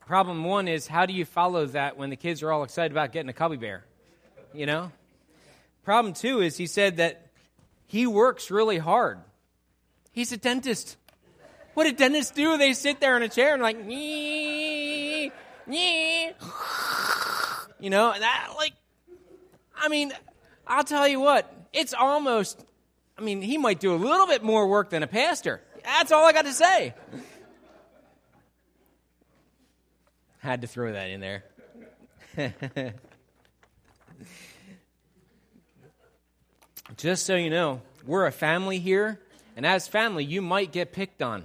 Problem one is, how do you follow that when the kids are all excited about getting a Cubby Bear? You know? Problem two is he said that he works really hard. He's a dentist. What do dentists do? They sit there in a chair and like, nee, nee. You know, and that, like, I mean, I'll tell you what, it's almost, I mean, he might do a little bit more work than a pastor. That's all I got to say. Had to throw that in there. Just so you know, we're a family here, and as family, you might get picked on.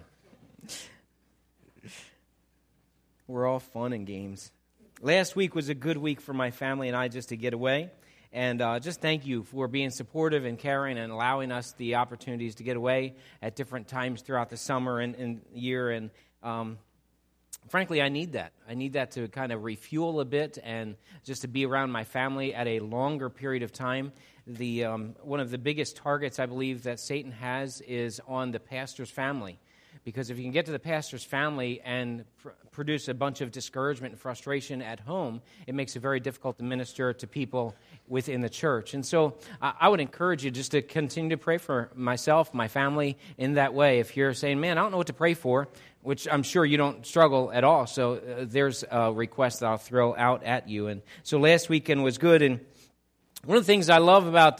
We're all fun and games. Last week was a good week for my family and I just to get away. And just thank you for being supportive and caring and allowing us the opportunities to get away at different times throughout the summer and year. And frankly, I need that. I need that to kind of refuel a bit and just to be around my family at a longer period of time. One of the biggest targets I believe that Satan has is on the pastor's family. Because if you can get to the pastor's family and produce a bunch of discouragement and frustration at home, it makes it very difficult to minister to people within the church. And so I would encourage you just to continue to pray for myself, my family, in that way. If you're saying, man, I don't know what to pray for, which I'm sure you don't struggle at all, so there's a request that I'll throw out at you. And so last weekend was good, and one of the things I love about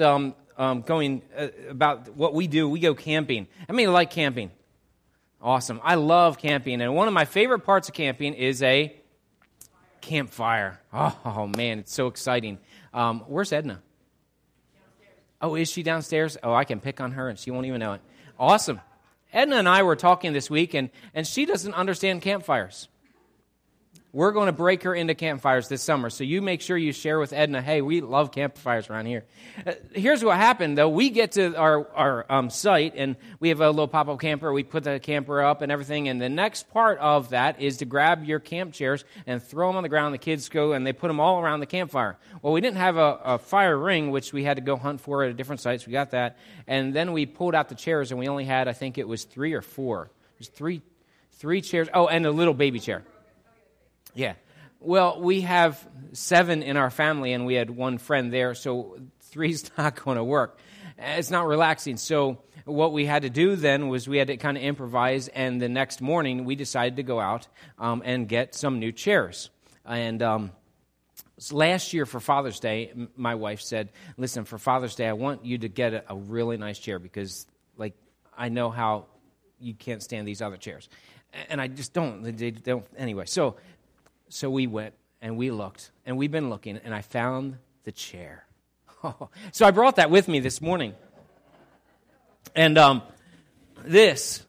about what we do, we go camping. I mean, I like camping. Awesome. I love camping, and one of my favorite parts of camping is a campfire. Oh man, it's so exciting. Where's Edna? Downstairs. Oh, is she downstairs? Oh, I can pick on her, and she won't even know it. Awesome. Edna and I were talking this week, and she doesn't understand campfires. We're going to break her into campfires this summer, so you make sure you share with Edna, hey, we love campfires around here. Here's what happened, though. We get to our site, and we have a little pop-up camper. We put the camper up and everything, and the next part of that is to grab your camp chairs and throw them on the ground. The kids go, and they put them all around the campfire. Well, we didn't have a fire ring, which we had to go hunt for at a different site, so we got that. And then we pulled out the chairs, and we only had, I think it was 3 or 4. There's three chairs. Oh, and a little baby chair. Yeah. Well, we have 7 in our family, and we had 1 friend there, so 3's not going to work. It's not relaxing. So what we had to do then was we had to kind of improvise, and the next morning we decided to go out and get some new chairs. And last year for Father's Day, my wife said, listen, for Father's Day, I want you to get a really nice chair because, like, I know how you can't stand these other chairs. And I just don't. They don't. Anyway, So we went, and we looked, and we've been looking, and I found the chair. So I brought that with me this morning. And this,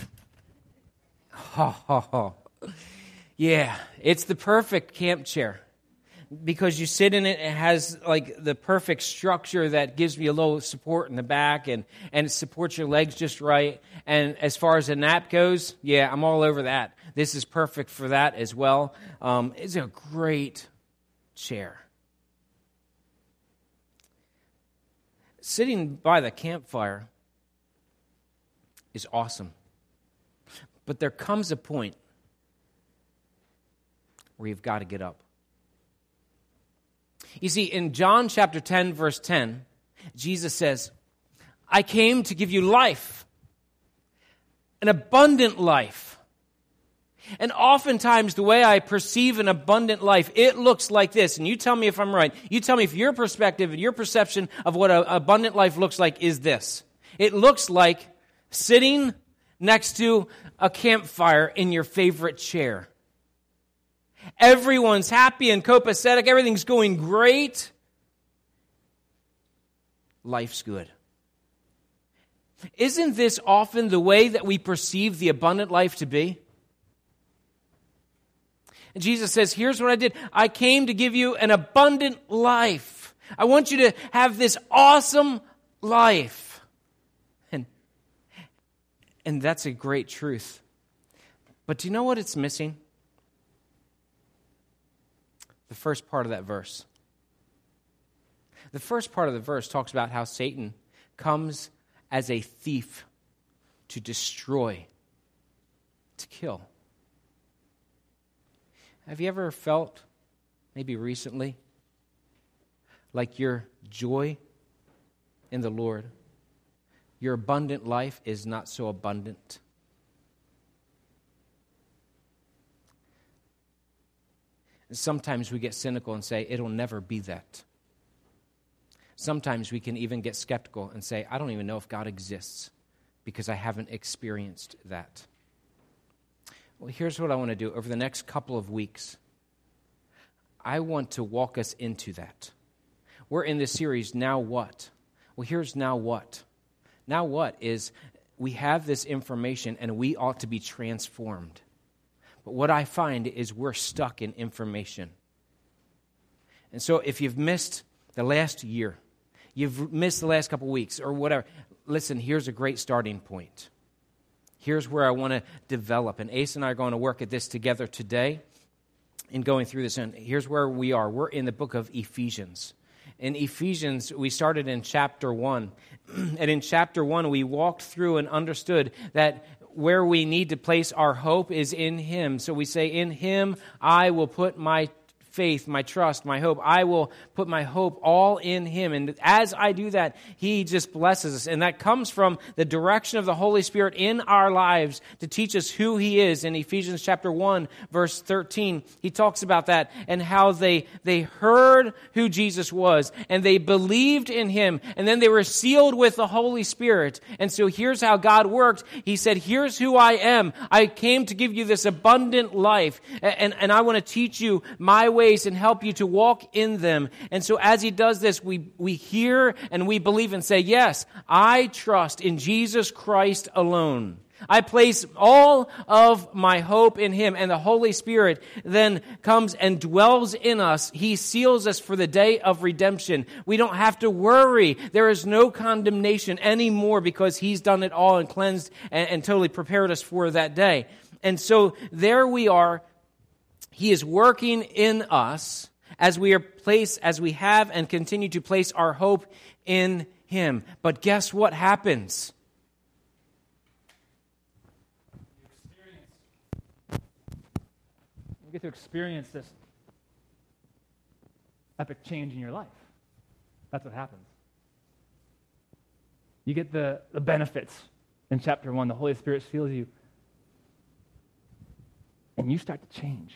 yeah, it's the perfect camp chair. Because you sit in it, it has like the perfect structure that gives me a little support in the back, and it supports your legs just right. And as far as the nap goes, yeah, I'm all over that. This is perfect for that as well. It's a great chair. Sitting by the campfire is awesome. But there comes a point where you've got to get up. You see, in John chapter 10, verse 10, Jesus says, I came to give you life, an abundant life. And oftentimes, the way I perceive an abundant life, it looks like this. And you tell me if I'm right. You tell me if your perspective and your perception of what an abundant life looks like is this. It looks like sitting next to a campfire in your favorite chair. Everyone's happy and copacetic. Everything's going great. Life's good. Isn't this often the way that we perceive the abundant life to be? And Jesus says, here's what I did. I came to give you an abundant life. I want you to have this awesome life. And that's a great truth. But do you know what it's missing? The first part of that verse. The first part of the verse talks about how Satan comes as a thief to destroy, to kill. Have you ever felt, maybe recently, like your joy in the Lord, your abundant life is not so abundant? And sometimes we get cynical and say, it'll never be that. Sometimes we can even get skeptical and say, I don't even know if God exists because I haven't experienced that. Well, here's what I want to do. Over the next couple of weeks, I want to walk us into that. We're in this series, Now What? Well, here's now what. Now what is we have this information and we ought to be transformed. But what I find is we're stuck in information. And so if you've missed the last year, you've missed the last couple of weeks or whatever, listen, here's a great starting point. Here's where I want to develop. And Ace and I are going to work at this together today in going through this. And here's where we are. We're in the book of Ephesians. In Ephesians, we started in chapter 1. And in chapter 1, we walked through and understood that where we need to place our hope is in Him. So we say, in Him, I will put my faith, my trust, my hope. I will put my hope all in Him. And as I do that, He just blesses us. And that comes from the direction of the Holy Spirit in our lives to teach us who He is. In Ephesians chapter 1, verse 13, he talks about that and how they heard who Jesus was and they believed in Him. And then they were sealed with the Holy Spirit. And so here's how God worked. He said, here's who I am. I came to give you this abundant life. And I want to teach you my ways and help you to walk in them. And so as He does this, we hear and we believe and say, yes, I trust in Jesus Christ alone. I place all of my hope in Him, and the Holy Spirit then comes and dwells in us. He seals us for the day of redemption. We don't have to worry. There is no condemnation anymore because He's done it all and cleansed and totally prepared us for that day. And so there we are. He is working in us as we have and continue to place our hope in Him. But guess what happens? You get to experience this epic change in your life. That's what happens. You get the benefits in chapter 1. The Holy Spirit seals you. And you start to change.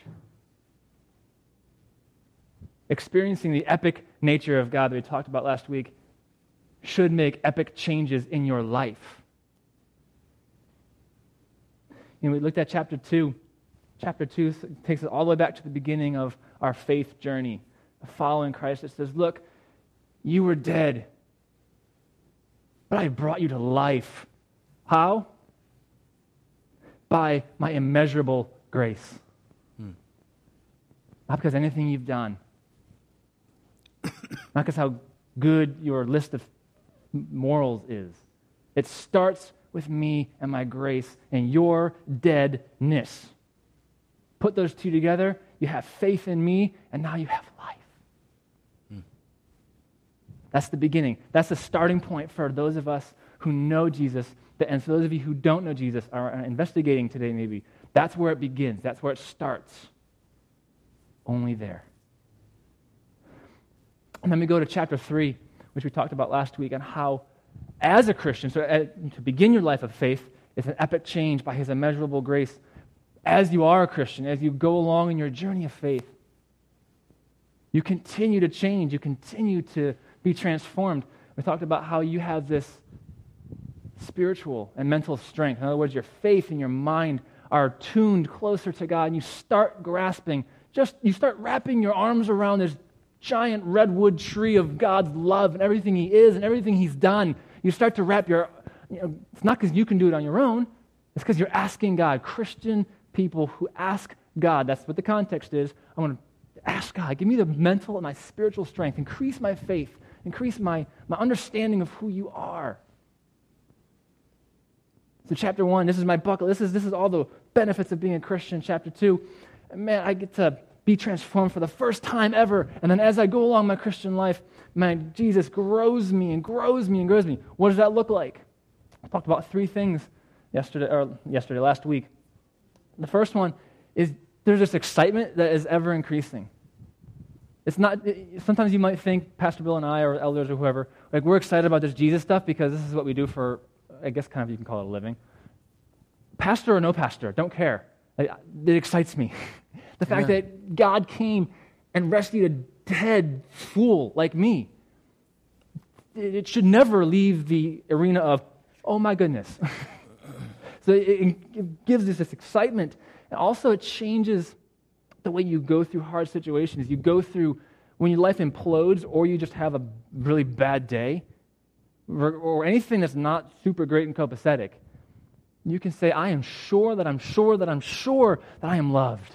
Experiencing the epic nature of God that we talked about last week should make epic changes in your life. You know, we looked at chapter 2. Chapter 2 takes us all the way back to the beginning of our faith journey, of following Christ. It says, look, you were dead, but I brought you to life. How? By my immeasurable grace. Not because anything you've done. Not because how good your list of morals is. It starts with me and my grace and your deadness. Put those two together, you have faith in me, and now you have life. That's the beginning. That's the starting point for those of us who know Jesus, and for those of you who don't know Jesus, are investigating today maybe. That's where it begins. That's where it starts. Only there. And then we go to chapter 3, which we talked about last week, on how, as a Christian, to begin your life of faith, it's an epic change by His immeasurable grace. As you are a Christian, as you go along in your journey of faith, you continue to change. You continue to be transformed. We talked about how you have this spiritual and mental strength. In other words, your faith and your mind are tuned closer to God, and you start grasping, you start wrapping your arms around this giant redwood tree of God's love and everything He is and everything He's done. You start to wrap it's not because you can do it on your own, it's because you're asking God. Christian people who ask God, that's what the context is. I want to ask God, give me the mental and my spiritual strength, increase my faith, increase my understanding of who you are. So chapter 1, this is my bucket. This is all the benefits of being a Christian. Chapter 2, man, I get to be transformed for the first time ever. And then as I go along my Christian life, man, Jesus grows me and grows me and grows me. What does that look like? I talked about 3 things last week. The first one is there's this excitement that is ever increasing. It's not, sometimes you might think, Pastor Bill and I or elders or whoever, like we're excited about this Jesus stuff because this is what we do for, I guess kind of you can call it a living. Pastor or no pastor, don't care. Like, it excites me. The fact that God came and rescued a dead fool like me. It should never leave the arena of, oh my goodness. So it gives us this excitement. And also it changes the way you go through hard situations. You go through, when your life implodes or you just have a really bad day, or anything that's not super great and copacetic, you can say, I am sure that I'm sure that I'm sure that I am loved.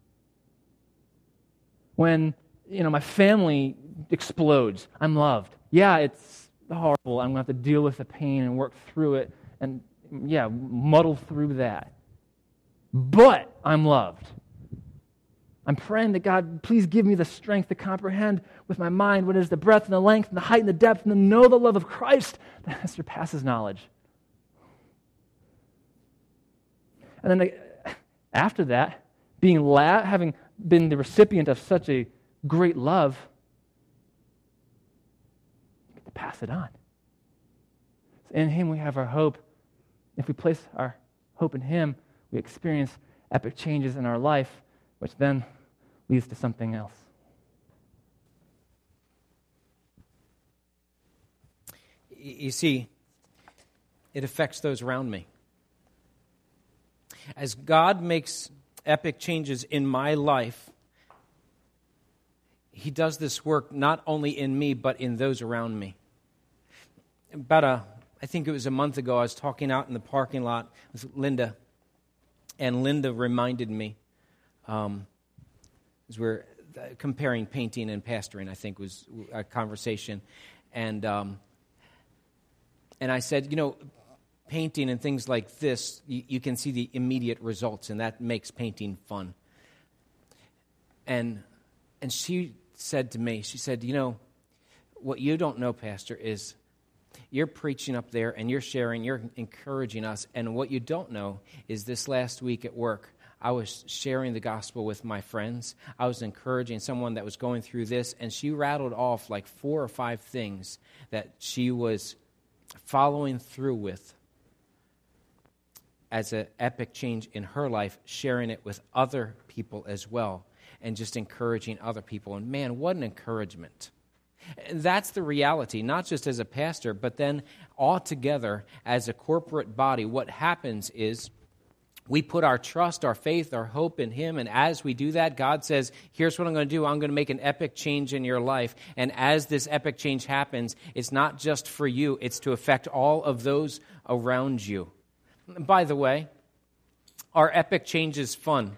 When, my family explodes, I'm loved. Yeah, it's horrible. I'm going to have to deal with the pain and work through it and, muddle through that. But I'm loved. I'm praying that God, please give me the strength to comprehend with my mind what is the breadth and the length and the height and the depth and to know the love of Christ that surpasses knowledge. And then after that, having been the recipient of such a great love, you get to pass it on. In Him we have our hope. If we place our hope in Him, we experience epic changes in our life, which then leads to something else. You see, it affects those around me. As God makes epic changes in my life, He does this work not only in me, but in those around me. I think it was a month ago, I was talking out in the parking lot with Linda, and Linda reminded me, as we're comparing painting and pastoring, I think was a conversation, and I said, painting and things like this, you can see the immediate results, and that makes painting fun. And she said to me, she said, what you don't know, Pastor, is you're preaching up there and you're sharing, you're encouraging us, and what you don't know is this last week at work, I was sharing the gospel with my friends. I was encouraging someone that was going through this, and she rattled off like 4 or 5 things that she was following through with as an epic change in her life, sharing it with other people as well, and just encouraging other people. And man, what an encouragement. And that's the reality, not just as a pastor, but then all together as a corporate body. What happens is we put our trust, our faith, our hope in Him, and as we do that, God says, here's what I'm going to do. I'm going to make an epic change in your life. And as this epic change happens, it's not just for you, it's to affect all of those around you. By the way, are epic changes fun?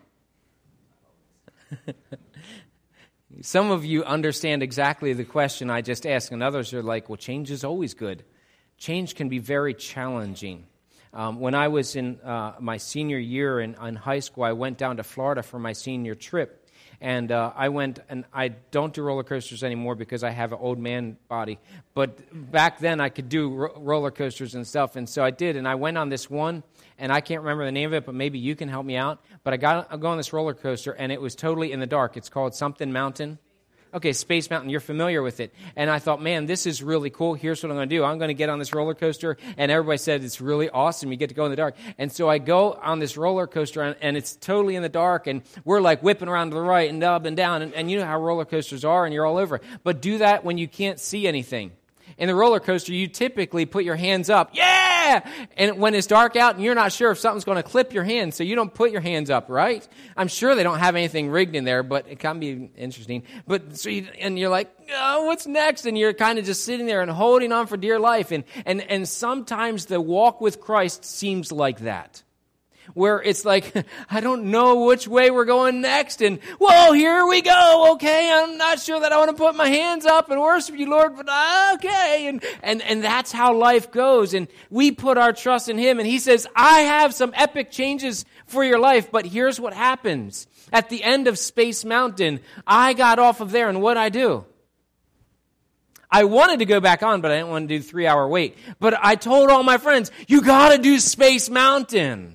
Some of you understand exactly the question I just asked, and others are like, well, change is always good. Change can be very challenging. When I was in my senior year in high school, I went down to Florida for my senior trip. And I went, and I don't do roller coasters anymore because I have an old man body. But back then, I could do roller coasters and stuff, and so I did. And I went on this one, and I can't remember the name of it, but maybe you can help me out. But I go on this roller coaster, and it was totally in the dark. It's called something Mountain. Okay, Space Mountain, you're familiar with it. And I thought, man, this is really cool. Here's what I'm going to do. I'm going to get on this roller coaster, and everybody said it's really awesome. You get to go in the dark. And so I go on this roller coaster, and it's totally in the dark, and we're like whipping around to the right and up and down, and you know how roller coasters are, and you're all over. But do that when you can't see anything. In the roller coaster, you typically put your hands up. Yeah! And when it's dark out and you're not sure if something's going to clip your hand, so you don't put your hands up, right? I'm sure they don't have anything rigged in there, but it can be interesting. But and you're like, oh, what's next? And you're kind of just sitting there and holding on for dear life. And sometimes the walk with Christ seems like that, where it's like, I don't know which way we're going next, and whoa, here we go, okay, I'm not sure that I want to put my hands up and worship you, Lord, but okay, and that's how life goes, and we put our trust in Him, and He says, I have some epic changes for your life, but here's what happens. At the end of Space Mountain, I got off of there, and what'd I do? I wanted to go back on, but I didn't want to do 3-hour wait, but I told all my friends, you gotta do Space Mountain.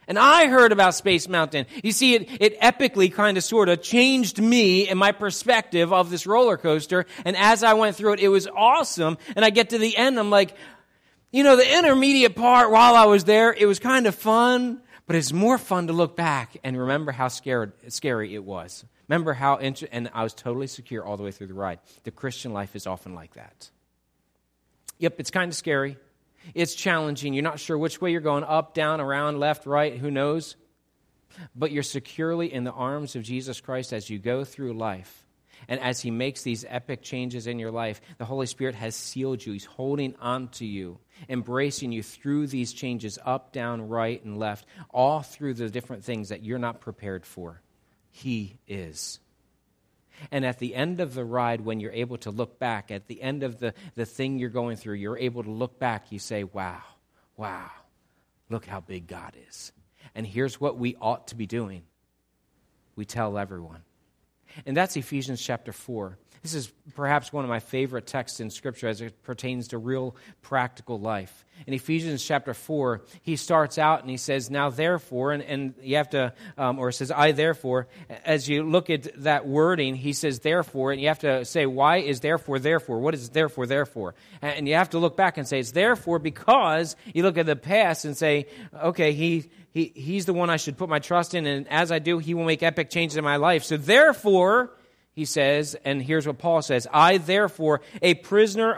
And I heard about Space Mountain. You see, it epically kind of sort of changed me and my perspective of this roller coaster. And as I went through it, it was awesome. And I get to the end, I'm like, the intermediate part while I was there, it was kind of fun, but it's more fun to look back and remember how scary it was. Remember and I was totally secure all the way through the ride. The Christian life is often like that. Yep, it's kind of scary. It's challenging. You're not sure which way you're going, up, down, around, left, right, who knows? But you're securely in the arms of Jesus Christ as you go through life. And as he makes these epic changes in your life, the Holy Spirit has sealed you. He's holding on to you, embracing you through these changes, up, down, right, and left, all through the different things that you're not prepared for. He is. And at the end of the ride, when you're able to look back, at the end of the thing you're going through, you're able to look back, you say, wow, look how big God is. And here's what we ought to be doing. We tell everyone. And that's Ephesians chapter 4. This is perhaps one of my favorite texts in Scripture as it pertains to real practical life. In Ephesians chapter 4, he starts out and he says, now therefore, and you have to, or it says, I therefore. As you look at that wording, he says therefore, and you have to say, why is therefore? What is therefore? And you have to look back and say, it's therefore because you look at the past and say, okay, he's the one I should put my trust in, and as I do, he will make epic changes in my life. So therefore, he says, and here's what Paul says, I therefore, a prisoner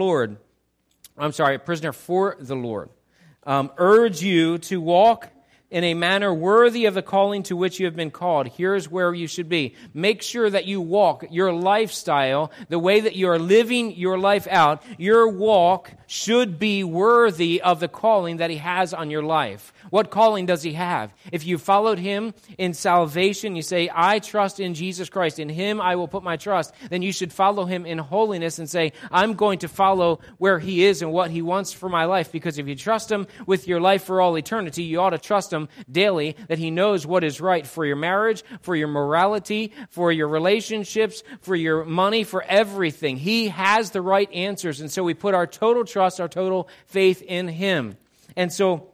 for the Lord, urge you to walk in a manner worthy of the calling to which you have been called. Here's where you should be. Make sure that you walk your lifestyle, the way that you are living your life out, your walk should be worthy of the calling that he has on your life. What calling does he have? If you followed him in salvation, you say, I trust in Jesus Christ. In him I will put my trust. Then you should follow him in holiness and say, I'm going to follow where he is and what he wants for my life. Because if you trust him with your life for all eternity, you ought to trust him daily that he knows what is right for your marriage, for your morality, for your relationships, for your money, for everything. He has the right answers. And so we put our total trust, our total faith in him. And so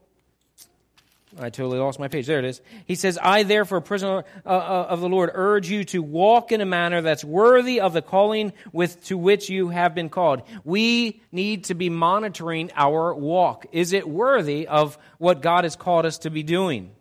I totally lost my page. There it is. He says, I therefore, prisoner of the Lord, urge you to walk in a manner that's worthy of the calling to which you have been called. We need to be monitoring our walk. Is it worthy of what God has called us to be doing?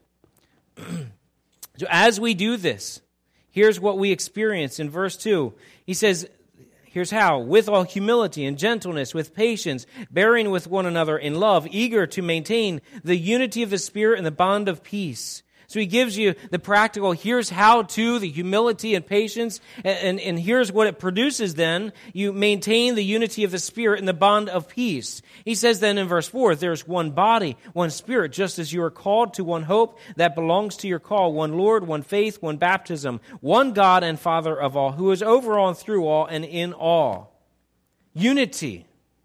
So as we do this, here's what we experience in verse 2. He says, here's how. With all humility and gentleness, with patience, bearing with one another in love, eager to maintain the unity of the Spirit and the bond of peace. So he gives you the practical, here's how to, the humility and patience, and here's what it produces then. You maintain the unity of the Spirit and the bond of peace. He says then in verse 4, there's one body, one Spirit, just as you are called to one hope that belongs to your call, one Lord, one faith, one baptism, one God and Father of all, who is over all and through all and in all. Unity.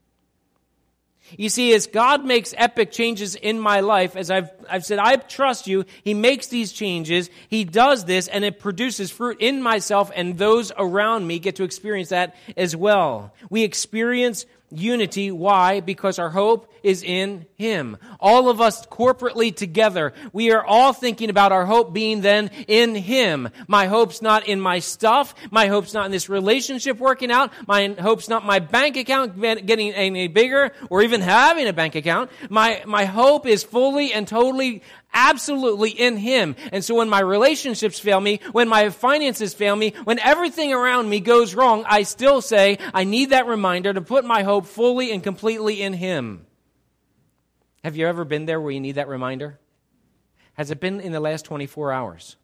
You see, as God makes epic changes in my life, as I've said, I trust you, he makes these changes, he does this, and it produces fruit in myself, and those around me get to experience that as well. We experience unity. Why? Because our hope is in him. All of us corporately together, we are all thinking about our hope being then in him. My hope's not in my stuff. My hope's not in this relationship working out. My hope's not my bank account getting any bigger or even having a bank account. My hope is fully and totally absolutely in him. And so when my relationships fail me, when my finances fail me, when everything around me goes wrong, I still say, I need that reminder to put my hope fully and completely in him. Have you ever been there where you need that reminder? Has it been in the last 24 hours?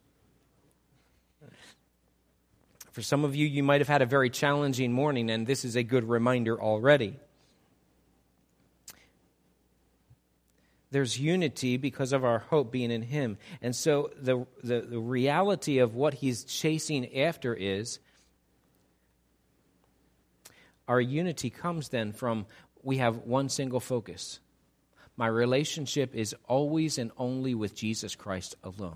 For some of you, you might have had a very challenging morning, and this is a good reminder already. There's unity because of our hope being in him. And so the reality of what he's chasing after is our unity comes then from we have one single focus. My relationship is always and only with Jesus Christ alone.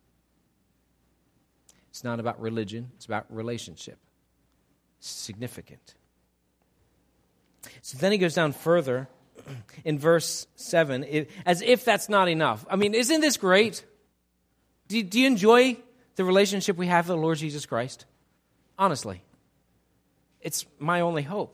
It's not about religion, it's about relationship. It's significant. So then he goes down further. in verse 7, as if that's not enough. I mean, isn't this great? Do you enjoy the relationship we have with the Lord Jesus Christ? Honestly. It's my only hope.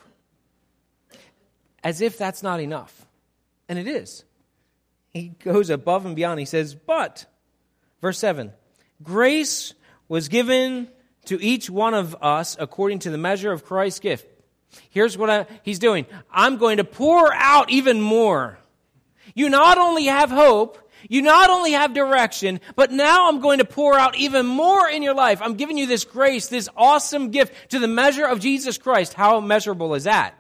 As if that's not enough. And it is. He goes above and beyond. He says, but, verse 7, grace was given to each one of us according to the measure of Christ's gift. Here's what he's doing. I'm going to pour out even more. You not only have hope, you not only have direction, but now I'm going to pour out even more in your life. I'm giving you this grace, this awesome gift to the measure of Jesus Christ. How measurable is that?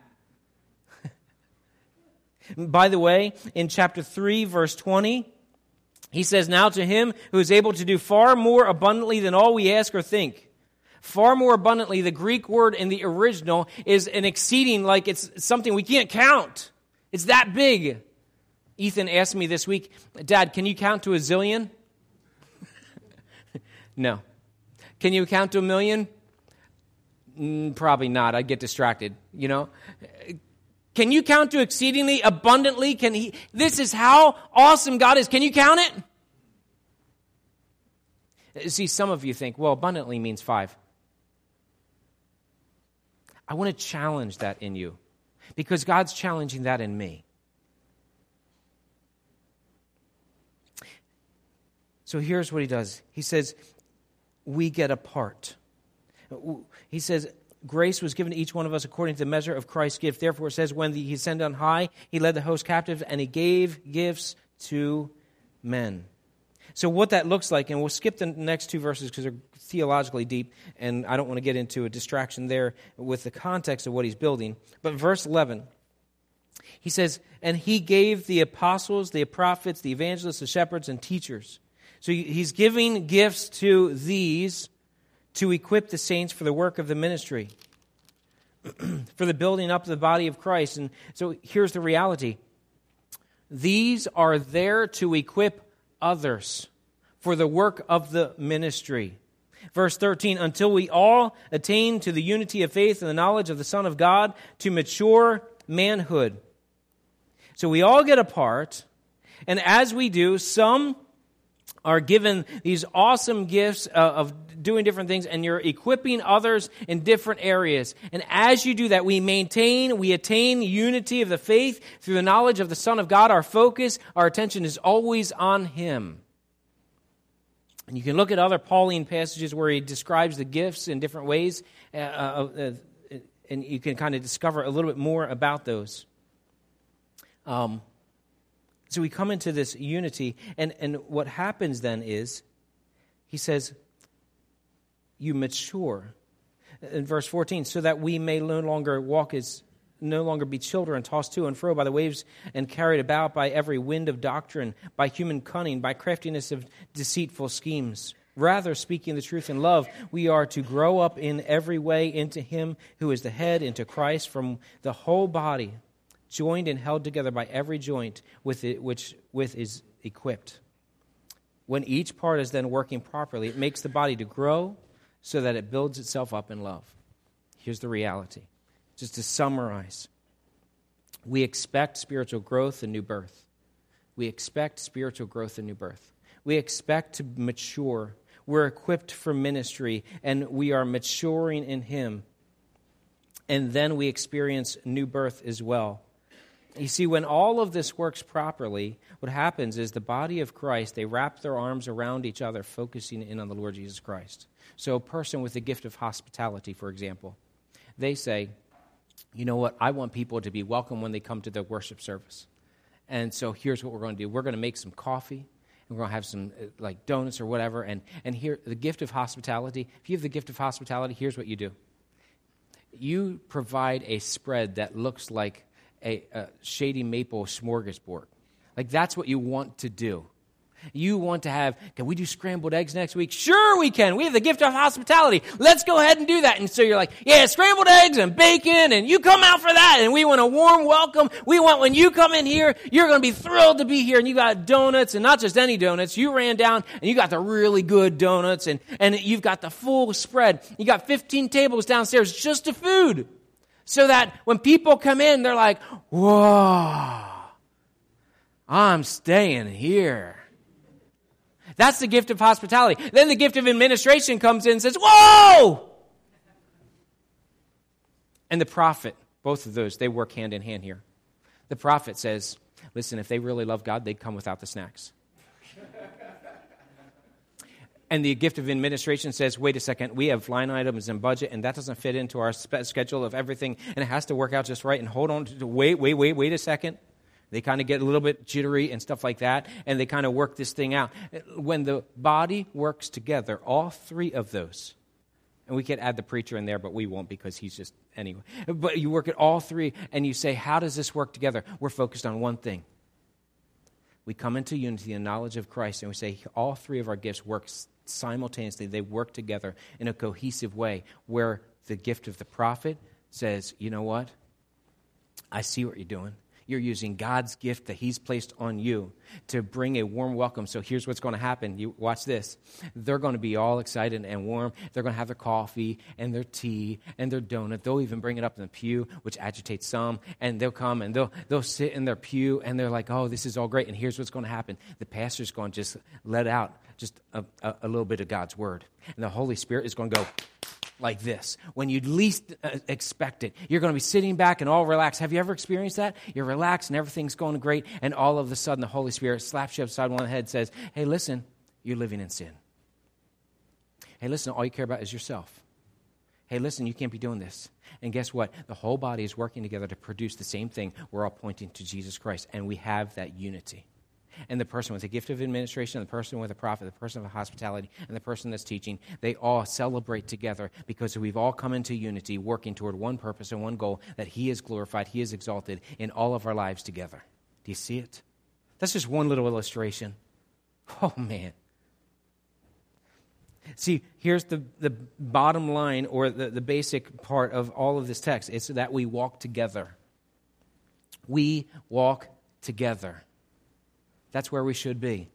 By the way, in chapter 3, verse 20, he says, now to him who is able to do far more abundantly than all we ask or think. Far more abundantly, the Greek word in the original is an exceeding, like it's something we can't count. It's that big. Ethan asked me this week, Dad, can you count to a zillion? No. Can you count to 1,000,000? Probably not. I'd get distracted, you know. Can you count to exceedingly abundantly? This is how awesome God is. Can you count it? See, some of you think, well, abundantly means 5. I want to challenge that in you because God's challenging that in me. So here's what he does. He says, we get a part. He says, grace was given to each one of us according to the measure of Christ's gift. Therefore, it says, when he ascended on high, he led the host captive, and he gave gifts to men. So what that looks like, and we'll skip the next 2 verses because they're theologically deep, and I don't want to get into a distraction there with the context of what he's building. But verse 11, he says, and he gave the apostles, the prophets, the evangelists, the shepherds, and teachers. So he's giving gifts to these to equip the saints for the work of the ministry, for the building up of the body of Christ. And so here's the reality. These are there to equip others for the work of the ministry. Verse 13, until we all attain to the unity of faith and the knowledge of the Son of God, to mature manhood. So we all get a part, and as we do, some are given these awesome gifts of doing different things, and you're equipping others in different areas. And as you do that, we attain unity of the faith through the knowledge of the Son of God. Our focus, our attention is always on Him. And you can look at other Pauline passages where he describes the gifts in different ways, and you can kind of discover a little bit more about those. So we come into this unity, and what happens then is, he says, you mature. In verse 14, so that we may no longer be children tossed to and fro by the waves and carried about by every wind of doctrine, by human cunning, by craftiness of deceitful schemes. Rather, speaking the truth in love, we are to grow up in every way into Him who is the head, into Christ, from the whole body, joined and held together by every joint with is equipped. When each part is then working properly, it makes the body to grow so that it builds itself up in love. Here's the reality. Just to summarize, we expect spiritual growth and new birth. We expect spiritual growth and new birth. We expect to mature. We're equipped for ministry, and we are maturing in Him. And then we experience new birth as well. You see, when all of this works properly, what happens is the body of Christ, they wrap their arms around each other, focusing in on the Lord Jesus Christ. So a person with the gift of hospitality, for example, they say, you know what, I want people to be welcome when they come to the worship service. And so here's what we're going to do. We're going to make some coffee, and we're going to have some like donuts or whatever. And here, the gift of hospitality, if you have the gift of hospitality, here's what you do. You provide a spread that looks like a shady maple smorgasbord. Like, that's what you want to do. You want to have, can we do scrambled eggs next week? Sure we can. We have the gift of hospitality. Let's go ahead and do that. And so you're like, yeah, scrambled eggs and bacon, and you come out for that. And we want a warm welcome. We want when you come in here, you're going to be thrilled to be here. And you got donuts, and not just any donuts. You ran down, and you got the really good donuts, and you've got the full spread. You got 15 tables downstairs just to food. So that when people come in, they're like, whoa. I'm staying here. That's the gift of hospitality. Then the gift of administration comes in and says, whoa! And the prophet, both of those, they work hand in hand here. The prophet says, listen, if they really love God, they'd come without the snacks. And the gift of administration says, wait a second, we have line items and budget, and that doesn't fit into our schedule of everything, and it has to work out just right, and hold on, wait a second. They kind of get a little bit jittery and stuff like that, and they kind of work this thing out. When the body works together, all three of those, and we could add the preacher in there, but we won't because he's just, anyway. But you work at all three, and you say, how does this work together? We're focused on one thing. We come into unity and knowledge of Christ, and we say all three of our gifts work simultaneously. They work together in a cohesive way where the gift of the prophet says, you know what? I see what you're doing. You're using God's gift that he's placed on you to bring a warm welcome. So here's what's going to happen. You watch this. They're going to be all excited and warm. They're going to have their coffee and their tea and their donut. They'll even bring it up in the pew, which agitates some. And they'll come and they'll sit in their pew and they're like, oh, this is all great. And here's what's going to happen. The pastor's going to just let out just a little bit of God's word. And the Holy Spirit is going to go like this. When you least expect it, you're going to be sitting back and all relaxed. Have you ever experienced that? You're relaxed and everything's going great, and all of a sudden the Holy Spirit slaps you upside one head and says, hey, listen, you're living in sin. Hey, listen, all you care about is yourself. Hey, listen, you can't be doing this. And guess what? The whole body is working together to produce the same thing. We're all pointing to Jesus Christ, and we have that unity. And the person with the gift of administration, the person with the prophet, the person with hospitality, and the person that's teaching, they all celebrate together because we've all come into unity, working toward one purpose and one goal, that he is glorified, he is exalted in all of our lives together. Do you see it? That's just one little illustration. Oh, man. See, here's the bottom line, or the basic part of all of this text. It's that we walk together. We walk together. That's where we should be.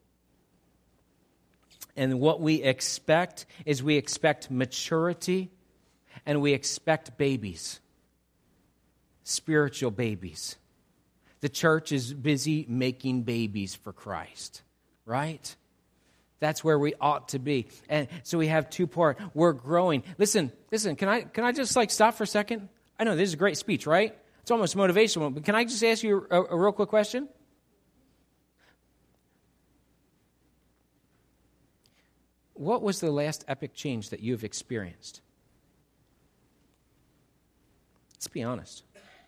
And what we expect is we expect maturity and we expect babies, spiritual babies. The church is busy making babies for Christ, right? That's where we ought to be. And so we have two parts. We're growing. Listen, can I just stop for a second? I know this is a great speech, right? It's almost motivational, but can I just ask you a real quick question? What was the last epic change that you've experienced? Let's be honest.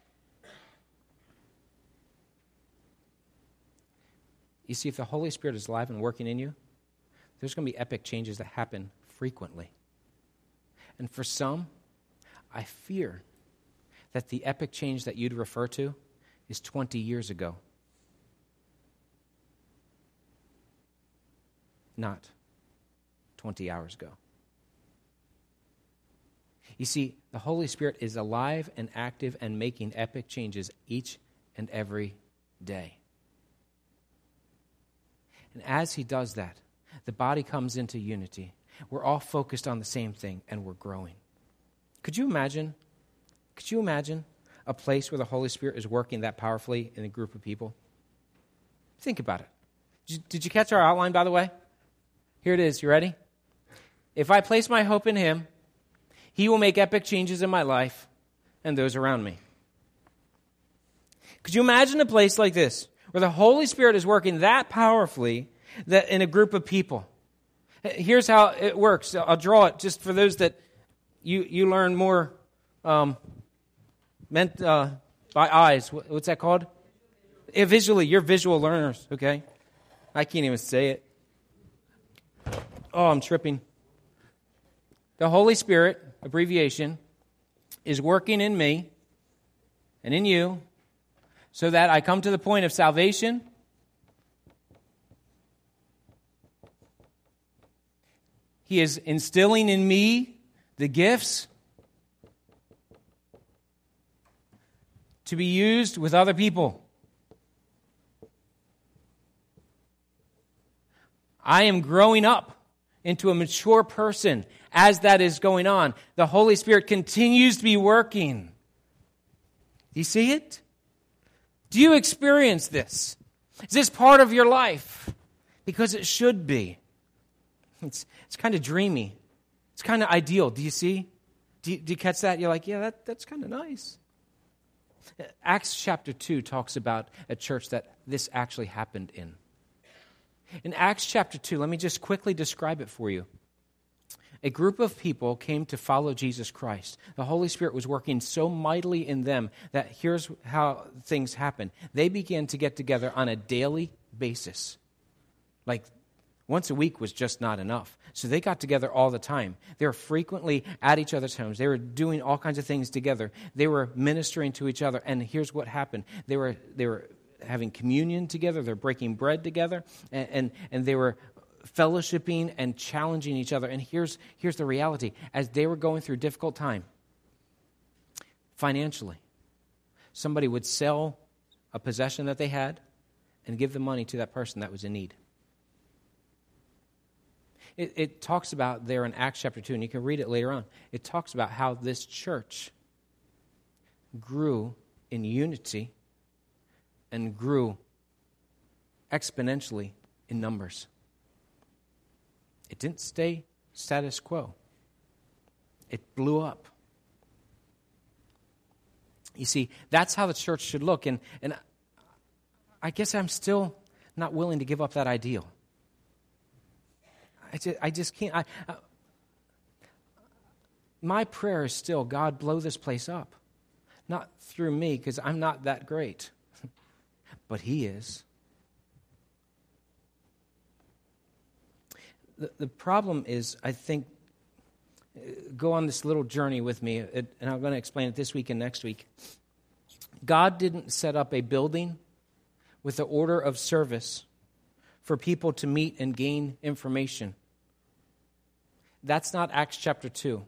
You see, if the Holy Spirit is alive and working in you, there's going to be epic changes that happen frequently. And for some, I fear that the epic change that you'd refer to is 20 years ago. Not 20 hours ago. You see, the Holy Spirit is alive and active and making epic changes each and every day. And as he does that, the body comes into unity. We're all focused on the same thing, and we're growing. Could you imagine a place where the Holy Spirit is working that powerfully in a group of people? Think about it. Did you catch our outline, by the way? Here it is. You ready? If I place my hope in him, he will make epic changes in my life and those around me. Could you imagine a place like this, where the Holy Spirit is working that powerfully that in a group of people? Here's how it works. I'll draw it just for those that you learn more by eyes. What's that called? Visually. You're visual learners, okay? I can't even say it. Oh, I'm tripping. The Holy Spirit, abbreviation, is working in me and in you so that I come to the point of salvation. He is instilling in me the gifts to be used with other people. I am growing up into a mature person. As that is going on, the Holy Spirit continues to be working. Do you see it? Do you experience this? Is this part of your life? Because it should be. It's kind of dreamy. It's kind of ideal. Do you see? Do you catch that? You're like, yeah, that's kind of nice. Acts chapter 2 talks about a church that this actually happened in. In Acts chapter 2, let me just quickly describe it for you. A group of people came to follow Jesus Christ. The Holy Spirit was working so mightily in them that here's how things happen. They began to get together on a daily basis. Like once a week was just not enough. So they got together all the time. They were frequently at each other's homes. They were doing all kinds of things together. They were ministering to each other. And here's what happened. They were having communion together. They're breaking bread together. And they were fellowshipping and challenging each other. And here's the reality. As they were going through a difficult time, financially, somebody would sell a possession that they had and give the money to that person that was in need. It talks about there in Acts chapter 2, and you can read it later on. It talks about how this church grew in unity and grew exponentially in numbers. It didn't stay status quo. It blew up. You see, that's how the church should look. And I guess I'm still not willing to give up that ideal. I just can't. My prayer is still, God, blow this place up. Not through me, because I'm not that great. But He is. The problem is, I think, go on this little journey with me, and I'm going to explain it this week and next week. God didn't set up a building with the order of service for people to meet and gain information. That's not Acts chapter 2.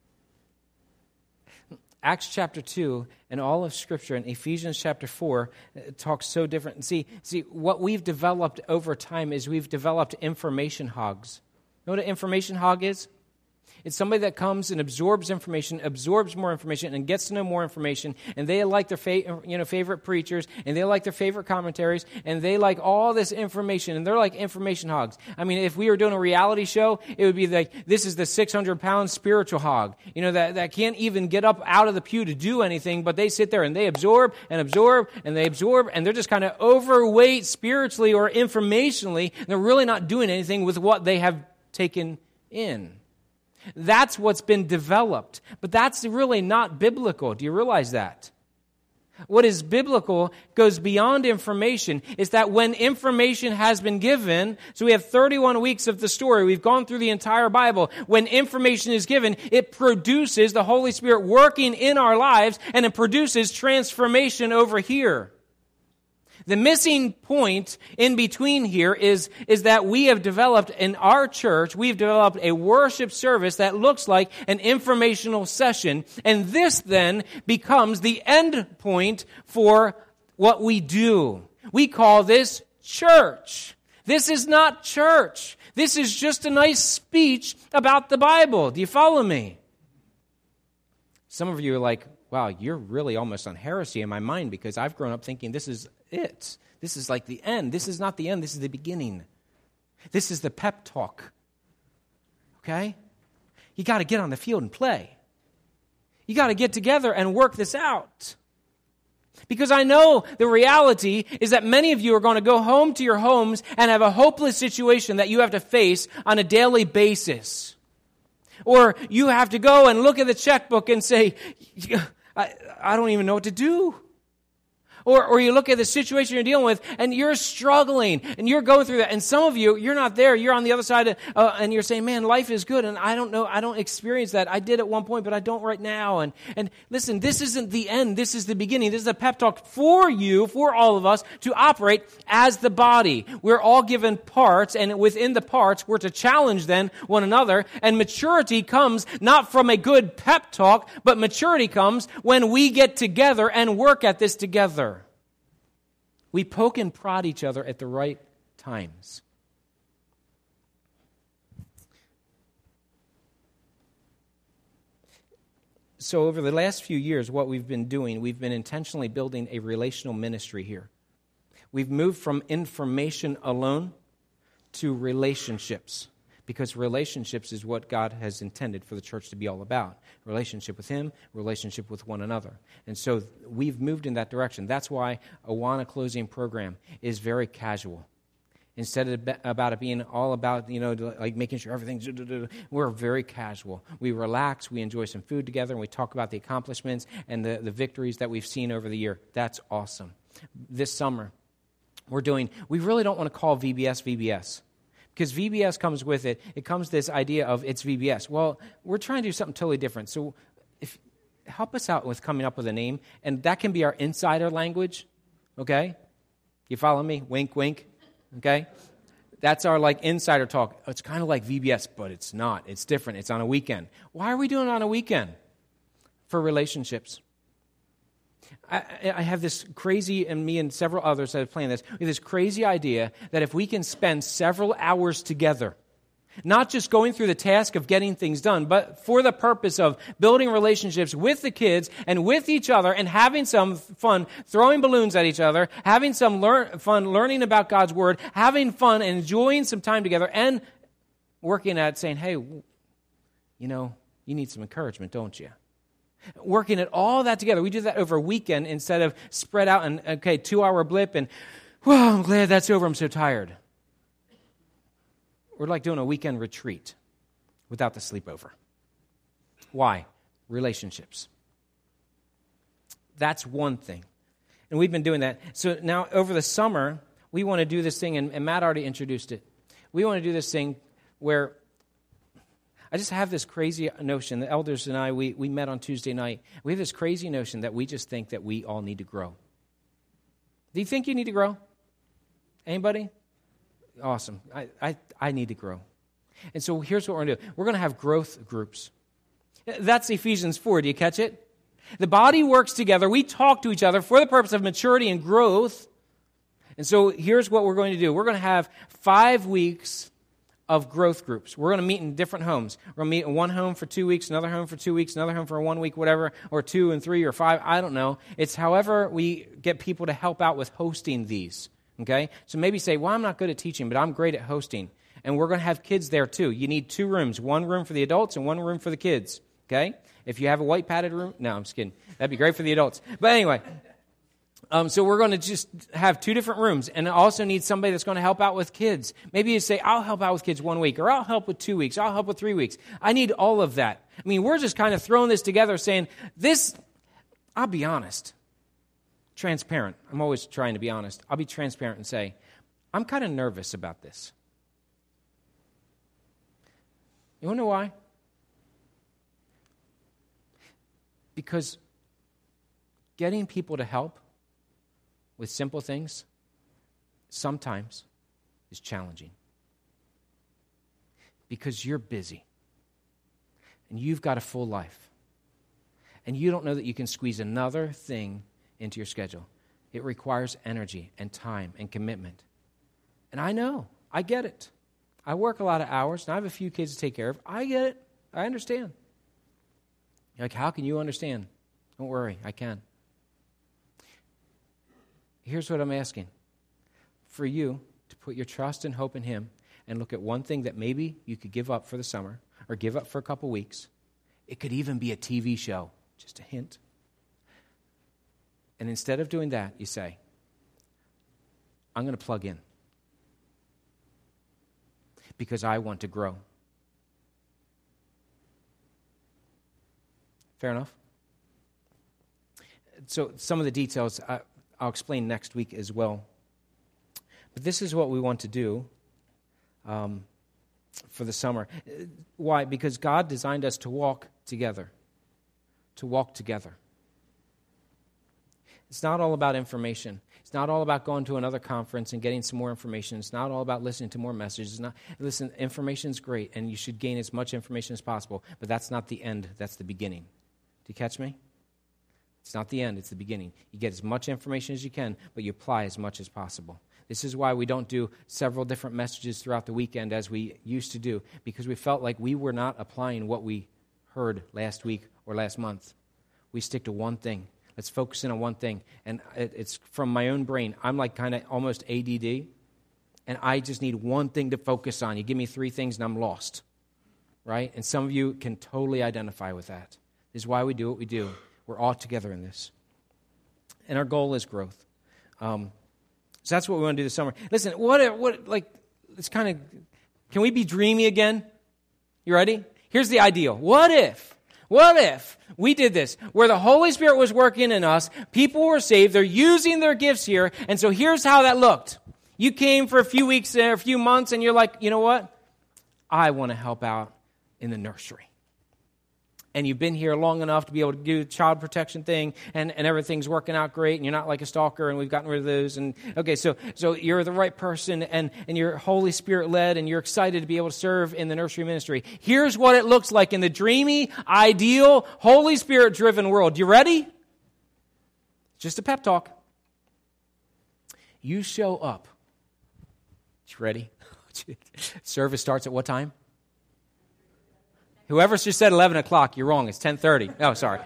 Acts chapter 2 and all of Scripture and Ephesians chapter 4 talks so different. See, what we've developed over time is we've developed information hogs. You know what an information hog is? It's somebody that comes and absorbs information, absorbs more information, and gets to know more information, and they like their favorite preachers, and they like their favorite commentaries, and they like all this information, and they're like information hogs. I mean, if we were doing a reality show, it would be like, this is the 600-pound spiritual hog, that can't even get up out of the pew to do anything, but they sit there and they absorb, and they're just kind of overweight spiritually or informationally, and they're really not doing anything with what they have taken in. That's what's been developed. But that's really not biblical. Do you realize that? What is biblical goes beyond information. Is that when information has been given, so we have 31 weeks of the story, we've gone through the entire Bible. When information is given, it produces the Holy Spirit working in our lives, and it produces transformation over here. The missing point in between here is that we have developed in our church, we've developed a worship service that looks like an informational session. And this then becomes the end point for what we do. We call this church. This is not church. This is just a nice speech about the Bible. Do you follow me? Some of you are like, wow, you're really almost on heresy in my mind, because I've grown up thinking this is it. This is like the end. This is not the end. This is the beginning. This is the pep talk. Okay? You got to get on the field and play. You got to get together and work this out. Because I know the reality is that many of you are going to go home to your homes and have a hopeless situation that you have to face on a daily basis. Or you have to go and look at the checkbook and say, I don't even know what to do. Or you look at the situation you're dealing with and you're struggling and you're going through that. And some of you, you're not there. You're on the other side and you're saying, man, life is good. And I don't know. I don't experience that. I did at one point, but I don't right now. And listen, this isn't the end. This is the beginning. This is a pep talk for you, for all of us to operate as the body. We're all given parts, and within the parts, we're to challenge then one another. And maturity comes not from a good pep talk, but maturity comes when we get together and work at this together. We poke and prod each other at the right times. So over the last few years, what we've been doing, we've been intentionally building a relational ministry here. We've moved from information alone to relationships, because relationships is what God has intended for the church to be all about. Relationship with Him, relationship with one another. And so we've moved in that direction. That's why Awana Closing Program is very casual. Instead of about it being all about, like making sure everything's, we're very casual. We relax, we enjoy some food together, and we talk about the accomplishments and the victories that we've seen over the year. That's awesome. This summer, we really don't want to call VBS VBS. Because VBS comes with it. It comes this idea of it's VBS. Well, we're trying to do something totally different. So help us out with coming up with a name. And that can be our insider language. Okay? You follow me? Wink, wink. Okay? That's our insider talk. It's kind of like VBS, but it's not. It's different. It's on a weekend. Why are we doing it on a weekend? For relationships. I have this crazy, and me and several others that have planned this, we have this crazy idea that if we can spend several hours together, not just going through the task of getting things done, but for the purpose of building relationships with the kids and with each other and having some fun throwing balloons at each other, having some fun learning about God's Word, having fun and enjoying some time together, and working at saying, hey, you need some encouragement, don't you? Working at all that together. We do that over a weekend instead of spread out and, 2-hour blip and, well, I'm glad that's over, I'm so tired. We're like doing a weekend retreat without the sleepover. Why? Relationships. That's one thing. And we've been doing that. So now over the summer, we want to do this thing, and Matt already introduced it. We want to do this thing where I just have this crazy notion. The elders and I, we met on Tuesday night. We have this crazy notion that we just think that we all need to grow. Do you think you need to grow? Anybody? Awesome. I need to grow. And so here's what we're going to do. We're going to have growth groups. That's Ephesians 4. Do you catch it? The body works together. We talk to each other for the purpose of maturity and growth. And so here's what we're going to do. We're going to have 5 weeks of growth groups. We're going to meet in different homes. We're going to meet in one home for 2 weeks, another home for 2 weeks, another home for 1 week, whatever, or 2 and 3 or 5. I don't know. It's however we get people to help out with hosting these. Okay? So maybe say, well, I'm not good at teaching, but I'm great at hosting. And we're going to have kids there too. You need 2 rooms, 1 room for the adults and 1 room for the kids. Okay? If you have a white padded room, no, I'm just kidding. That'd be great for the adults. But anyway, so we're going to just have 2 different rooms, and also need somebody that's going to help out with kids. Maybe you say, I'll help out with kids 1 week, or I'll help with 2 weeks, I'll help with 3 weeks. I need all of that. I mean, we're just kind of throwing this together saying, I'll be honest, transparent. I'm always trying to be honest. I'll be transparent and say, I'm kind of nervous about this. You want to know why? Because getting people to help with simple things sometimes is challenging. Because you're busy. And you've got a full life. And you don't know that you can squeeze another thing into your schedule. It requires energy and time and commitment. And I know. I get it. I work a lot of hours, and I have a few kids to take care of. I get it. I understand. You're like, how can you understand? Don't worry, I can. Here's what I'm asking. For you to put your trust and hope in Him and look at one thing that maybe you could give up for the summer or give up for a couple weeks. It could even be a TV show. Just a hint. And instead of doing that, you say, I'm going to plug in. Because I want to grow. Fair enough? So some of the details I'll explain next week as well. But this is what we want to do for the summer. Why? Because God designed us to walk together. To walk together. It's not all about information. It's not all about going to another conference and getting some more information. It's not all about listening to more messages. Listen, information's great, and you should gain as much information as possible, but that's not the end. That's the beginning. Do you catch me? It's not the end. It's the beginning. You get as much information as you can, but you apply as much as possible. This is why we don't do several different messages throughout the weekend as we used to do, because we felt like we were not applying what we heard last week or last month. We stick to one thing. Let's focus in on one thing. And it's from my own brain. I'm like kind of almost ADD, and I just need one thing to focus on. You give me 3 things, and I'm lost, right? And some of you can totally identify with that. This is why we do what we do. We're all together in this. And our goal is growth. So that's what we want to do this summer. Listen, it's kind of, can we be dreamy again? You ready? Here's the ideal. What if we did this, where the Holy Spirit was working in us, people were saved, they're using their gifts here, and so here's how that looked. You came for a few weeks or a few months, and you're like, you know what? I want to help out in the nursery. And you've been here long enough to be able to do the child protection thing, and everything's working out great, and you're not like a stalker, and we've gotten rid of those. And okay, so you're the right person, and you're Holy Spirit-led, and you're excited to be able to serve in the nursery ministry. Here's what it looks like in the dreamy, ideal, Holy Spirit-driven world. You ready? Just a pep talk. You show up. You ready? Service starts at what time? Whoever just said 11 o'clock, you're wrong. It's 10:30. Oh, sorry.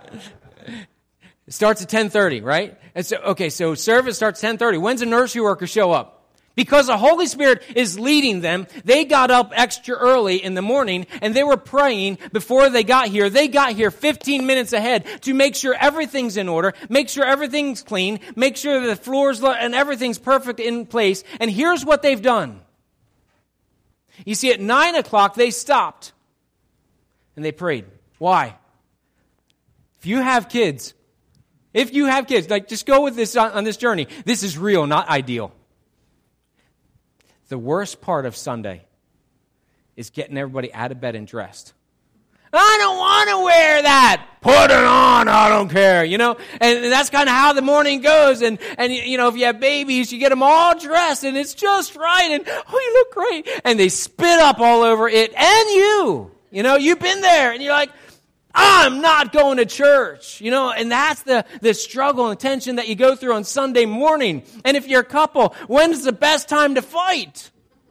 It starts at 10:30, right? And so service starts 10:30. When's the nursery worker show up? Because the Holy Spirit is leading them. They got up extra early in the morning, and they were praying before they got here. They got here 15 minutes ahead to make sure everything's in order, make sure everything's clean, make sure that the floors and everything's perfect in place. And here's what they've done. You see, at 9 o'clock, they stopped. And they prayed. Why? If you have kids, like just go with this on this journey. This is real, not ideal. The worst part of Sunday is getting everybody out of bed and dressed. I don't want to wear that. Put it on. I don't care. And that's kind of how the morning goes. And if you have babies, you get them all dressed, and it's just right. And you look great. And they spit up all over it and you. You've been there, and you're like, I'm not going to church. And that's the struggle and tension that you go through on Sunday morning. And if you're a couple, when's the best time to fight?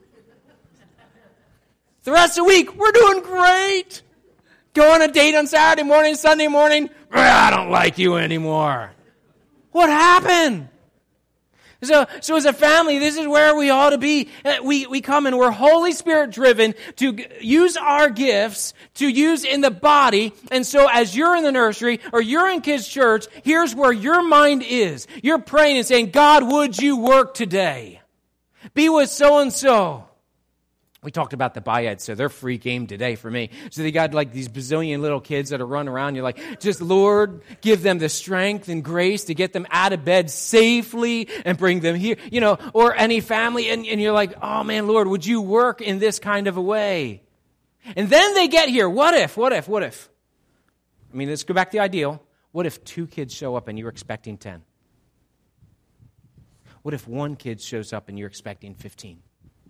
The rest of the week, we're doing great. Go on a date on Saturday morning, Sunday morning, I don't like you anymore. What happened? So as a family, this is where we ought to be. We come and we're Holy Spirit driven to use our gifts to use in the body. And so as you're in the nursery or you're in kids' church, here's where your mind is. You're praying and saying, God, would you work today? Be with so-and-so. We talked about the Byads, so they're free game today for me. So they got like these bazillion little kids that are running around. You're like, just Lord, give them the strength and grace to get them out of bed safely and bring them here, or any family. And you're like, oh man, Lord, would you work in this kind of a way? And then they get here. What if? I mean, let's go back to the ideal. What if 2 kids show up and you're expecting 10? What if 1 kid shows up and you're expecting 15?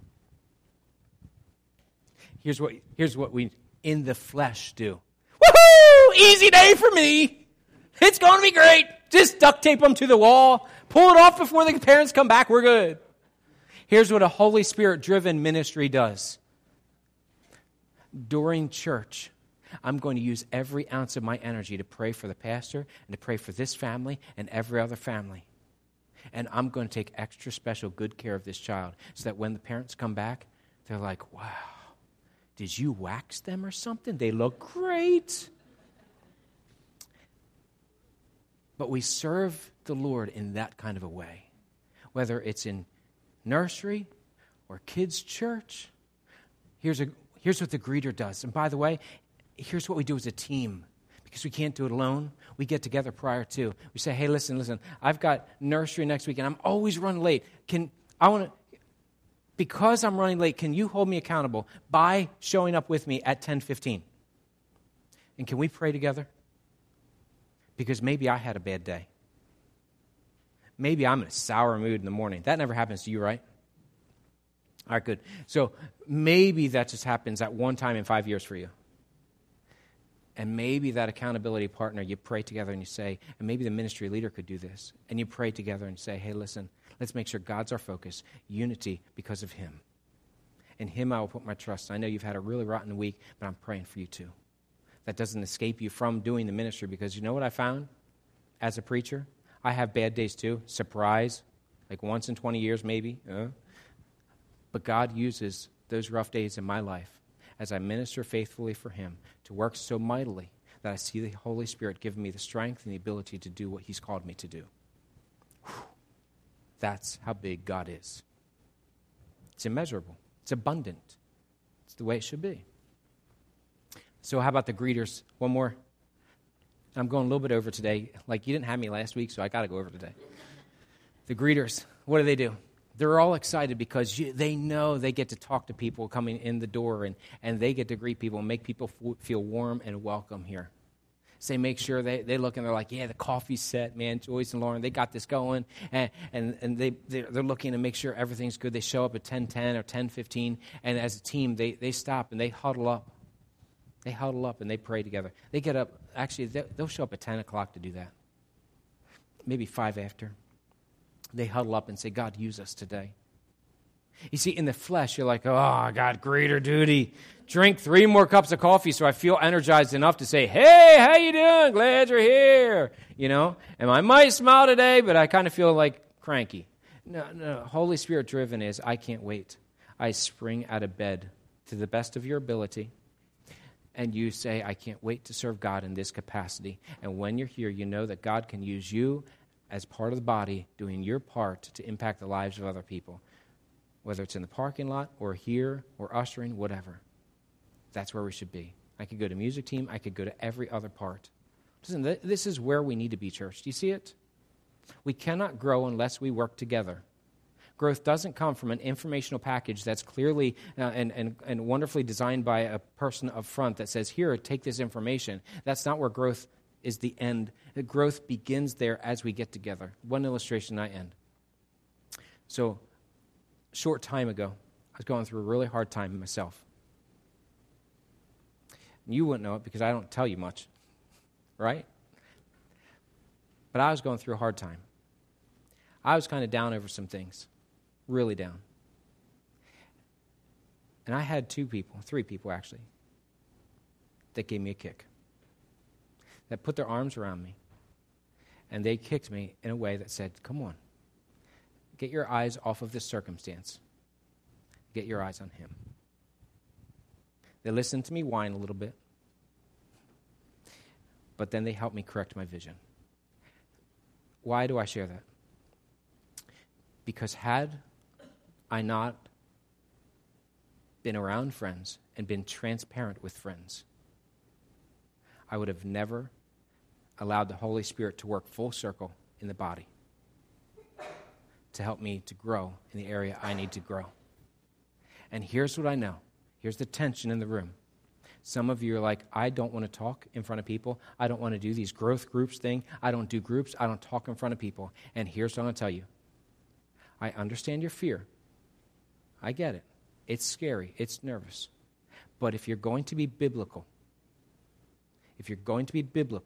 Here's what we in the flesh do. Woohoo! Easy day for me. It's going to be great. Just duct tape them to the wall. Pull it off before the parents come back. We're good. Here's what a Holy Spirit-driven ministry does. During church, I'm going to use every ounce of my energy to pray for the pastor and to pray for this family and every other family. And I'm going to take extra special good care of this child so that when the parents come back, they're like, wow. Did you wax them or something? They look great. But we serve the Lord in that kind of a way. Whether it's in nursery or kids' church. Here's what the greeter does. And by the way, here's what we do as a team. Because we can't do it alone. We get together prior to. We say, hey, listen. I've got nursery next week, and I'm always running late. Because I'm running late, can you hold me accountable by showing up with me at 10:15? And can we pray together? Because maybe I had a bad day. Maybe I'm in a sour mood in the morning. That never happens to you, right? All right, good. So maybe that just happens at one time in 5 years for you. And maybe that accountability partner, you pray together and you say, and maybe the ministry leader could do this, and you pray together and say, hey, listen, let's make sure God's our focus, unity because of Him. In Him I will put my trust. I know you've had a really rotten week, but I'm praying for you too. That doesn't escape you from doing the ministry, because you know what I found? as a preacher. I have bad days too. Surprise, like once in 20 years maybe. But God uses those rough days in my life as I minister faithfully for him to work so mightily that I see the Holy Spirit giving me the strength and the ability to do what he's called me to do. Whew. That's how big God is. It's immeasurable. It's abundant. It's the way it should be. So how about the greeters? One more. I'm going a little bit over today. Like, you didn't have me last week, so I got to go over today. The greeters, what do? They're all excited because they know they get to talk to people coming in the door, and they get to greet people and make people feel warm and welcome here. So they make sure they look and they're like, yeah, the coffee's set, man. Joyce and Lauren, they got this going. And they're looking to make sure everything's good. They show up at 10:10 or 10:15, and as a team, they stop and they huddle up. They huddle up and they pray together. They get up. Actually, they'll show up at 10 o'clock to do that. Maybe 5 after. They huddle up and say, God, use us today. You see, in the flesh, you're like, oh, I got greeter duty. Drink 3 more cups of coffee so I feel energized enough to say, hey, how you doing? Glad you're here. And I might smile today, but I kind of feel like cranky. No, Holy Spirit driven is, I can't wait. I spring out of bed to the best of your ability. And you say, I can't wait to serve God in this capacity. And when you're here, you know that God can use you as part of the body, doing your part to impact the lives of other people. Whether it's in the parking lot or here or ushering, whatever. That's where we should be. I could go to music team. I could go to every other part. Listen, this is where we need to be, church. Do you see it? We cannot grow unless we work together. Growth doesn't come from an informational package that's clearly and wonderfully designed by a person up front that says, here, take this information. That's not where growth is the end. Growth begins there as we get together. One illustration, I end. So, a short time ago, I was going through a really hard time myself. And you wouldn't know it because I don't tell you much, right? But I was going through a hard time. I was kind of down over some things. Really down. And I had 3 people actually, that gave me a kick. That put their arms around me. And they kicked me in a way that said, come on, get your eyes off of this circumstance. Get your eyes on him. They listened to me whine a little bit. But then they helped me correct my vision. Why do I share that? Because had I not been around friends and been transparent with friends, I would have never allowed the Holy Spirit to work full circle in the body to help me to grow in the area I need to grow. And here's what I know. Here's the tension in the room. Some of you are like, I don't want to talk in front of people. I don't want to do these growth groups thing. I don't do groups. I don't talk in front of people. And here's what I'm going to tell you. I understand your fear. I get it. It's scary. It's nervous. But if you're going to be biblical, if you're going to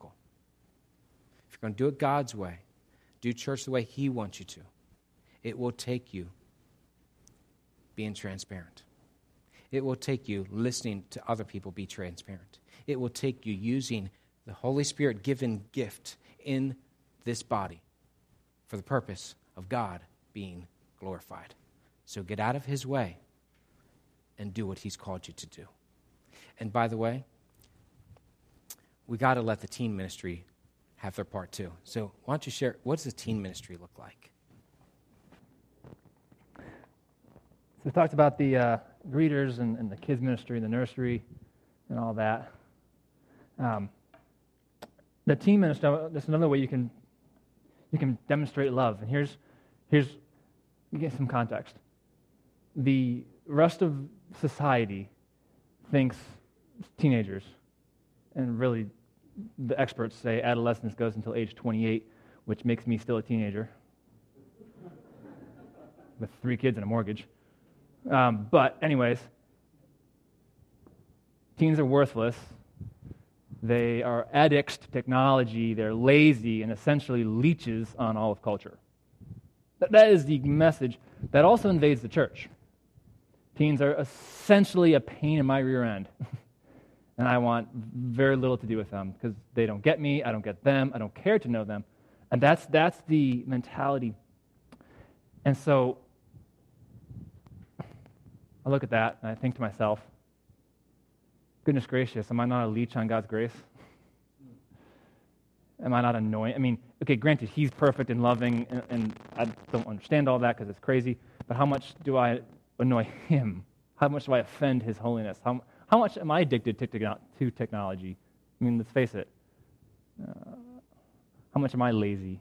do it God's way, do church the way he wants you to, it will take you being transparent. It will take you listening to other people be transparent. It will take you using the Holy Spirit-given gift in this body for the purpose of God being glorified. So get out of his way and do what he's called you to do. And by the way, we got to let the teen ministry have their part too. So why don't you share, what does the teen ministry look like? So we talked about the greeters and the kids ministry, the nursery, and all that. The teen ministry, that's another way you can demonstrate love. And here's you get some context. The rest of society thinks teenagers, and really the experts say adolescence goes until age 28, which makes me still a teenager with 3 kids and a mortgage. But anyways, teens are worthless. They are addicts to technology. They're lazy and essentially leeches on all of culture. That is the message that also invades the church. Teens are essentially a pain in my rear end. And I want very little to do with them because they don't get me, I don't get them, I don't care to know them. And that's the mentality. And so I look at that and I think to myself, goodness gracious, am I not a leech on God's grace? Am I not annoying? I mean, okay, granted, he's perfect and loving, and I don't understand all that because it's crazy, but how much do I annoy him? How much do I offend his holiness? How much am I addicted to technology? I mean, let's face it. How much am I lazy?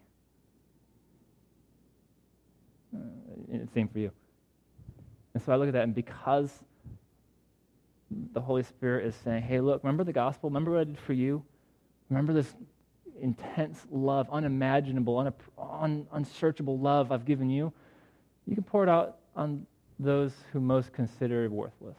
Same for you. And so I look at that, and because the Holy Spirit is saying, hey, look, remember the gospel? Remember what I did for you? Remember this intense love, unimaginable, unsearchable love I've given you? You can pour it out on those who most consider worthless.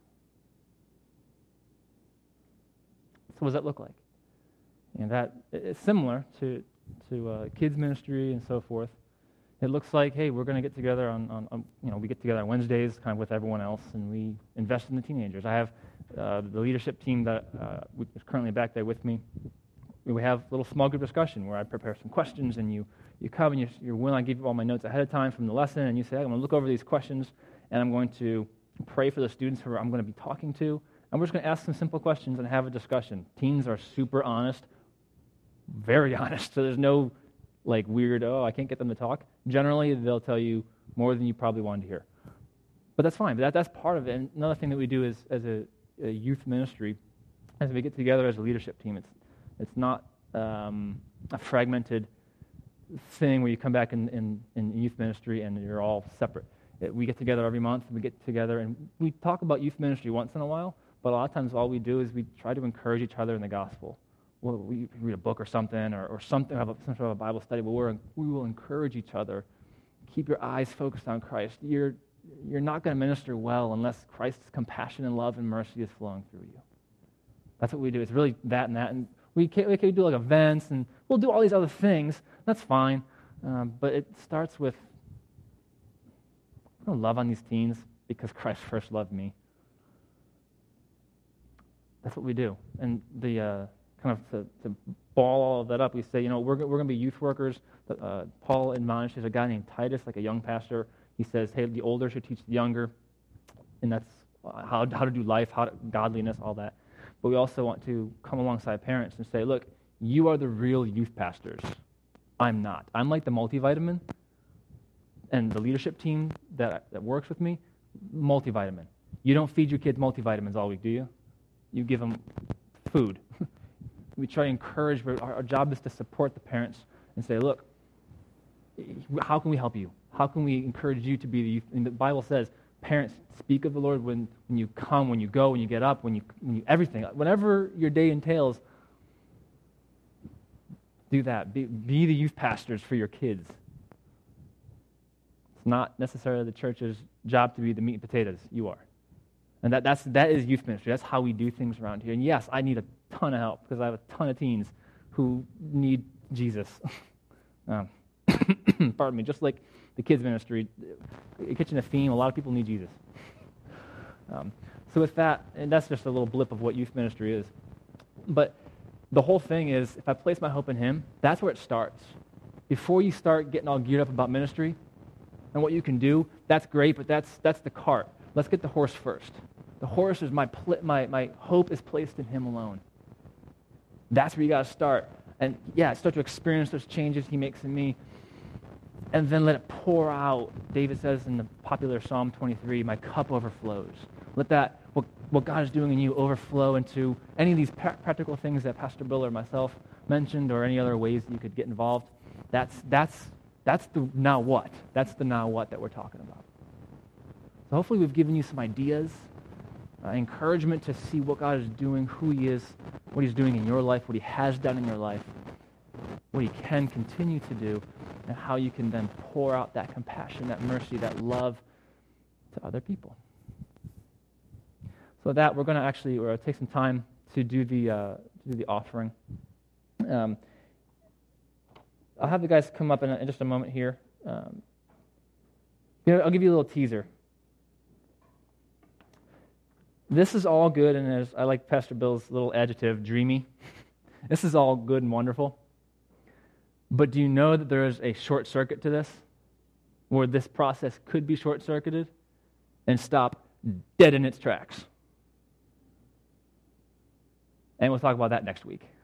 So what does that look like? And that it's similar to kids ministry and so forth. It looks like, hey, we're going to get together we get together on Wednesdays kind of with everyone else, and we invest in the teenagers. I have the leadership team that is currently back there with me. We have a little small group discussion where I prepare some questions, and you come and you're willing. I give you all my notes ahead of time from the lesson, and you say, I'm going to look over these questions, and I'm going to pray for the students who I'm going to be talking to, and we're just going to ask some simple questions and have a discussion. Teens are super honest, very honest, so there's no weird, I can't get them to talk. Generally, they'll tell you more than you probably wanted to hear. But that's fine. That's part of it. And another thing that we do is, as a youth ministry, as we get together as a leadership team, it's not a fragmented thing where you come back in youth ministry and you're all separate. We get together every month, we get together, and we talk about youth ministry once in a while, but a lot of times all we do is we try to encourage each other in the gospel. We read a book or something, or something, have some sort of a Bible study, but we will encourage each other. Keep your eyes focused on Christ. You're not going to minister well unless Christ's compassion and love and mercy is flowing through you. That's what we do. It's really that and that. And we can do events, and we'll do all these other things. That's fine. But it starts with, I'm going to love on these teens because Christ first loved me. That's what we do. And the kind of to ball all of that up, we say, we're going to be youth workers. Paul admonishes a guy named Titus, like a young pastor. He says, hey, the older should teach the younger, and that's how to do life, godliness, all that. But we also want to come alongside parents and say, look, you are the real youth pastors. I'm not. I'm like the multivitamin, and the leadership team that works with me, multivitamin. You don't feed your kids multivitamins all week, do you? You give them food. We try to encourage, our job is to support the parents and say, look, how can we help you? How can we encourage you to be the youth? And the Bible says, parents, speak of the Lord when you come, when you go, when you get up, when you everything. Whatever your day entails, do that. Be the youth pastors for your kids. It's not necessarily the church's job to be the meat and potatoes. You are. And that is youth ministry. That's how we do things around here. And yes, I need a ton of help because I have a ton of teens who need Jesus. Pardon me. Just like the kids ministry, Kitchen of Theme, a lot of people need Jesus. So with that, and that's just a little blip of what youth ministry is. But the whole thing is, if I place my hope in Him, that's where it starts. Before you start getting all geared up about ministry and what you can do, that's great, but that's the cart. Let's get the horse first. The horse is my hope is placed in Him alone. That's where you got to start. And yeah, start to experience those changes He makes in me. And then let it pour out. David says in the popular Psalm 23, my cup overflows. Let that, what God is doing in you, overflow into any of these practical things that Pastor Bill or myself mentioned, or any other ways that you could get involved. That's the now what. That's the now what that we're talking about. So hopefully we've given you some ideas, encouragement to see what God is doing, who He is, what He's doing in your life, what He has done in your life, what He can continue to do, and how you can then pour out that compassion, that mercy, that love to other people. So that we're going to actually take some time to do the offering. I'll have the guys come up in just a moment here. I'll give you a little teaser. This is all good, and as I like Pastor Bill's little adjective, dreamy. This is all good and wonderful. But do you know that there is a short circuit to this, where this process could be short-circuited and stop dead in its tracks? And we'll talk about that next week.